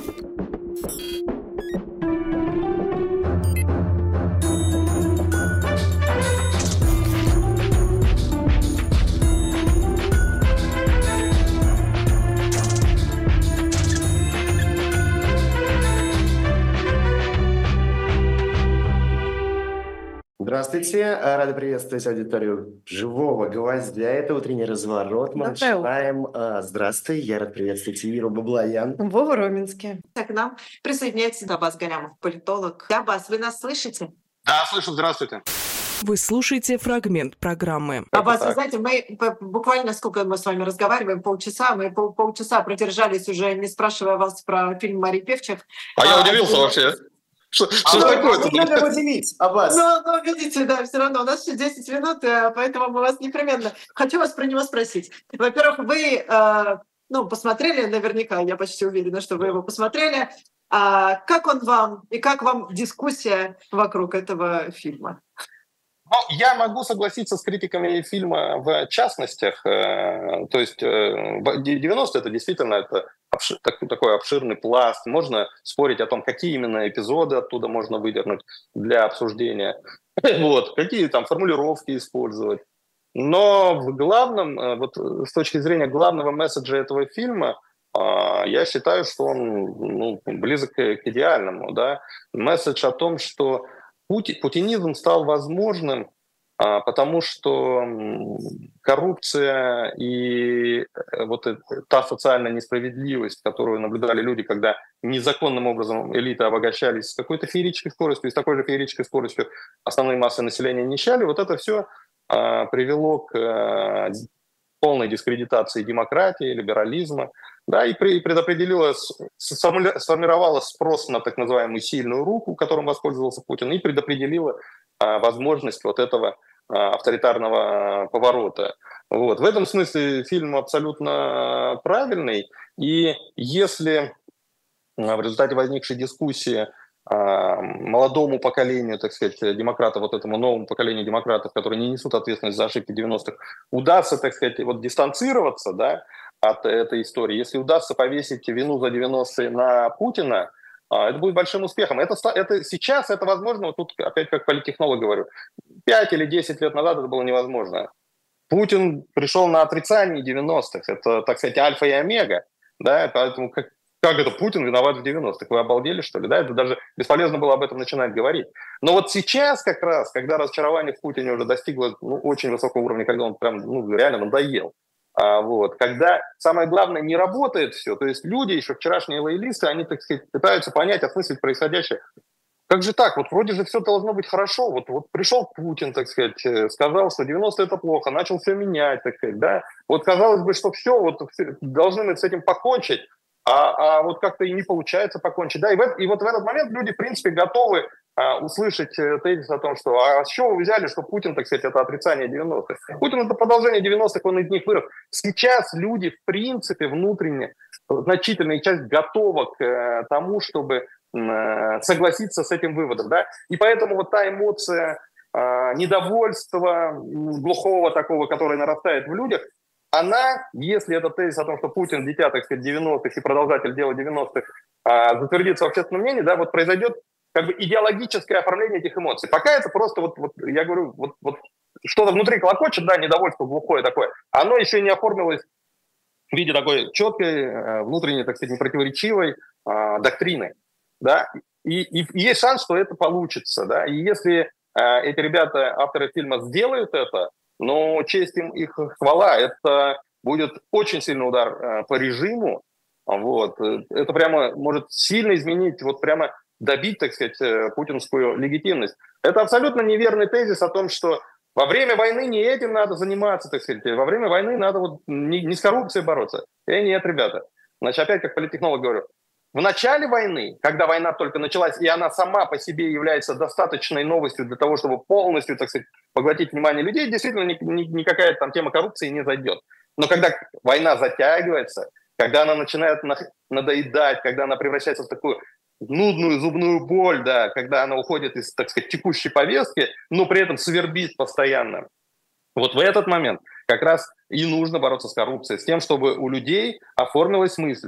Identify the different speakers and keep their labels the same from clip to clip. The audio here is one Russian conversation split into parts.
Speaker 1: Здравствуйте, рады приветствовать аудиторию «Живого гвоздя». Это «Утренний разворот». Мы
Speaker 2: Доброе утро.
Speaker 1: начинаем. Здравствуй, я рад приветствовать Иру Баблоян.
Speaker 2: Вова Роменский.
Speaker 3: К нам присоединяется Аббас Галямов, политолог. Аббас, вы нас слышите?
Speaker 4: Да, слышу, здравствуйте.
Speaker 5: Вы слушаете фрагмент программы.
Speaker 3: Аббас, вы знаете, мы буквально сколько мы с вами разговариваем, полчаса, мы полчаса продержались уже, не спрашивая вас про фильм Марии Певчих.
Speaker 4: А я удивился вообще. Что такое-то?
Speaker 1: Не надо удивить, Аббас.
Speaker 3: Ну, видите, да, все равно у нас еще 10 минут, поэтому мы вас непременно... Хочу вас про него спросить. Во-первых, вы посмотрели наверняка, я почти уверена, что вы его посмотрели. Как он вам и как вам дискуссия вокруг этого фильма?
Speaker 4: Ну, я могу согласиться с критиками фильма в частностях. То есть 90-е это действительно такой обширный пласт. Можно спорить о том, какие именно эпизоды оттуда можно выдернуть для обсуждения. Вот, какие там формулировки использовать. Но в главном, вот с точки зрения главного месседжа этого фильма, я считаю, что он близок к идеальному. Да? Месседж о том, что путинизм стал возможным, потому что коррупция и вот та социальная несправедливость, которую наблюдали люди, когда незаконным образом элиты обогащались с какой-то феерической скоростью, и с такой же феерической скоростью основные массы населения нищали, вот это все привело к полной дискредитации демократии, либерализма, да, и сформировало спрос на так называемую сильную руку, которым воспользовался Путин, и предопределило возможность вот этого авторитарного поворота. Вот. В этом смысле фильм абсолютно правильный, и если в результате возникшей дискуссии молодому поколению, так сказать, демократов, вот этому новому поколению демократов, которые не несут ответственность за ошибки 90-х, удастся, так сказать, вот дистанцироваться, да, от этой истории, если удастся повесить вину за 90-е на Путина, это будет большим успехом. Это сейчас это возможно, вот тут опять как политтехнолог говорю, 5 или 10 лет назад это было невозможно. Путин пришел на отрицание 90-х, это, так сказать, альфа и омега, да, поэтому как это Путин виноват в 90-х? Вы обалдели, что ли? Да, это даже бесполезно было об этом начинать говорить. Но вот сейчас как раз, когда разочарование в Путине уже достигло очень высокого уровня, когда он прям реально надоел, когда самое главное не работает все, то есть люди, еще вчерашние лоялисты, они, так сказать, пытаются понять, осмыслить происходящее. Как же так? Вот вроде же все должно быть хорошо. Вот пришел Путин, так сказать, сказал, что 90-е это плохо, начал все менять, так сказать, да. Вот казалось бы, что все, должны мы с этим покончить, а вот как-то и не получается покончить. Да? И вот в этот момент люди, в принципе, готовы услышать тезис о том, что с чего вы взяли, что Путин, так сказать, это отрицание 90-х. Путин это продолжение 90-х, он из них вырос. Сейчас люди, в принципе, внутренне, значительная часть готова к тому, чтобы согласиться с этим выводом. Да? И поэтому вот та эмоция недовольства, глухого такого, которая нарастает в людях, она, если этот тезис о том, что Путин дитя, так сказать, 90-х и продолжатель дела 90-х, затвердится в общественном мнении, да, вот произойдет как бы идеологическое оформление этих эмоций. Пока это просто, я говорю, что-то внутри клокочет, да, недовольство глухое такое, оно еще не оформилось в виде такой четкой, внутренней, так сказать, непротиворечивой доктрины, да, и есть шанс, что это получится, да, и если эти ребята, авторы фильма, сделают это, но честь им, их хвала, это будет очень сильный удар по режиму. Вот. Это прямо может сильно изменить, вот прямо добить, так сказать, путинскую легитимность. Это абсолютно неверный тезис о том, что во время войны не этим надо заниматься, так сказать. Во время войны надо не с коррупцией бороться. Нет, ребята. Значит, опять как политтехнолог говорю, в начале войны, когда война только началась, и она сама по себе является достаточной новостью для того, чтобы полностью, так сказать, поглотить внимание людей, действительно никакая там тема коррупции не зайдет. Но когда война затягивается, когда она начинает надоедать, когда она превращается в такую нудную зубную боль, да, когда она уходит из, так сказать, текущей повестки, но при этом свербит постоянно, вот в этот момент как раз и нужно бороться с коррупцией, с тем, чтобы у людей оформилась мысль.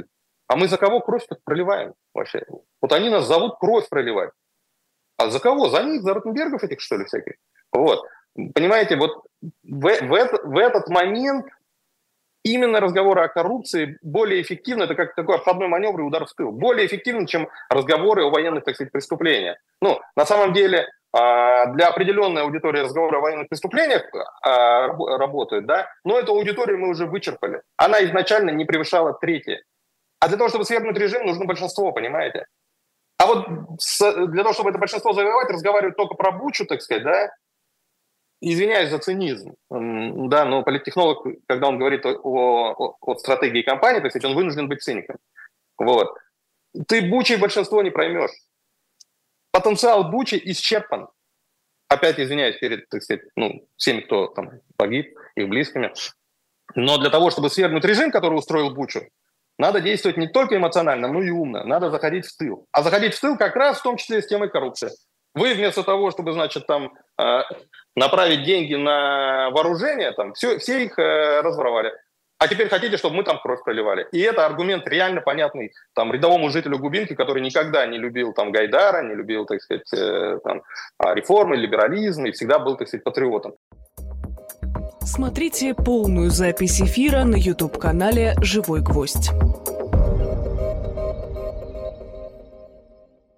Speaker 4: А мы за кого кровь проливаем вообще? Вот они нас зовут кровь проливать. А за кого? За них, за Ротенбергов этих, что ли, всяких? Вот. Понимаете, вот в этот момент именно разговоры о коррупции более эффективны, это как такой обходной маневр и удар в тыл, более эффективны, чем разговоры о военных, так сказать, преступлениях. Ну, на самом деле, для определенной аудитории разговоры о военных преступлениях работают, да, но эту аудиторию мы уже вычерпали. Она изначально не превышала трети. А для того, чтобы свергнуть режим, нужно большинство, понимаете? А вот для того, чтобы это большинство завоевать, разговаривать только про Бучу, так сказать, да, извиняюсь за цинизм, да, но политтехнолог, когда он говорит о стратегии компании, так сказать, он вынужден быть циником. Вот. Ты Бучей большинство не проймешь. Потенциал Бучи исчерпан. Опять извиняюсь перед, так сказать, всеми, кто там погиб, их близкими. Но для того, чтобы свергнуть режим, который устроил Бучу, надо действовать не только эмоционально, но и умно. Надо заходить в тыл. А заходить в тыл как раз в том числе с темой коррупции. Вы вместо того, чтобы, значит, там направить деньги на вооружение, там все их разворовали. А теперь хотите, чтобы мы там кровь проливали. И это аргумент реально понятный там рядовому жителю Губинки, который никогда не любил там Гайдара, не любил, так сказать, реформы, либерализм и всегда был, так сказать, патриотом.
Speaker 5: Смотрите полную запись эфира на YouTube-канале «Живой гвоздь».